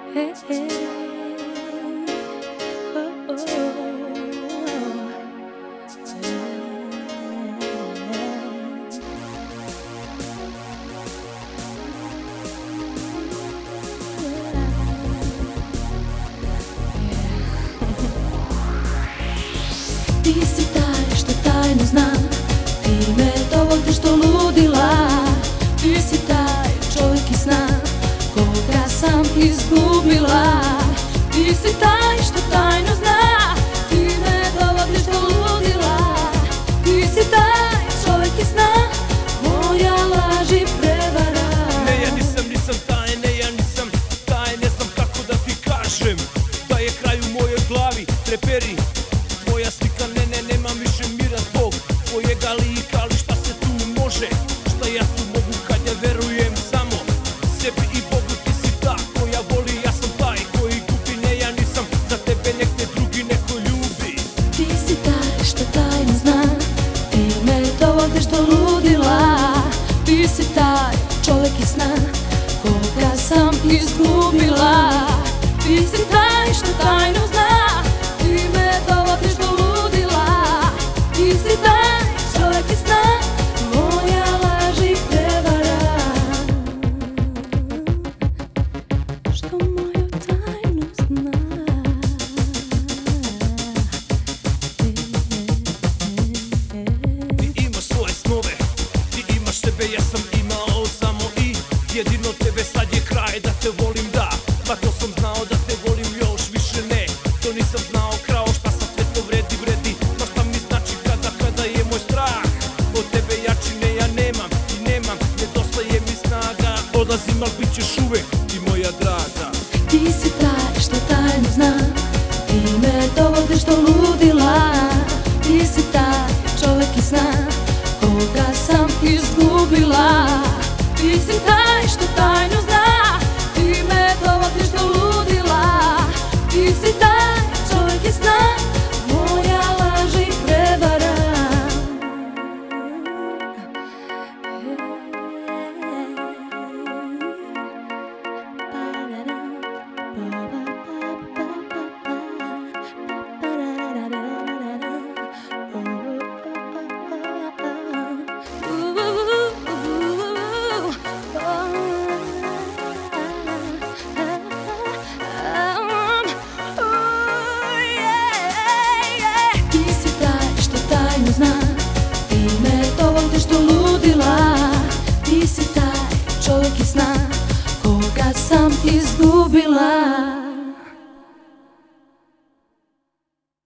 Hey, hey. Oh, oh, Ti si taj što tajno zna, ti me dovodiš do ludila. Ti si taj čovjek iz sna, koga sam izgubila. Ti si taj što tajno zna, ti me dovodiš do ludila. Ti si taj čovjek iz sna, moja laž i prevara. Ne, ja nisam taj, ne, ja nisam taj. Ne znam kako da ti kažem da je kraj u mojoj glavi. Treperi, tvoja slika, ne, nemam više mira zbog tvojega lika. Ali šta se tu može, šta ja tu mogu kad ja verujem samo sebi i Bogu. Ti si ta koja voli, ja sam taj koji gubi. Ne, ja nisam za tebe, nek te drugi neko ljubi. Ti si taj što tajno zna, ti me dovodiš do ludila. Ti si taj čovjek iz sna, koga sam izgubila. Ti si taj što tajno zna, ti me dovodiš do ludila. Ti si taj čovjek iz sna, moja laž i prevara. Što moju tajnu zna. Ti imaš svoje snove, ti imaš sebe, ja sam imao samo i jedino tebe. Sad je kraj da te volim, da, pa to sam znao da te volim još više. Ne, to nisam znao, krao, šta sam sve to vredi. Ma šta mi znači kada je moj strah od tebe jači. Ne, ja nemam i nemam, nedostaje mi snaga. Odlazim, al bit ćeš uvek ti moja draga. Ti si taj što tajno zna, ti me dovodiš do ludila. Ti si taj čovjek iz sna, koga sam izgubila. Ti si taj što tajno zna, ti me dovodiš do ludila. Ti si taj čovjek iz sna, moja laž i prevara. Zna, ti me dovodiš do ludila. Ti si taj čovjek iz sna, koga sam izgubila.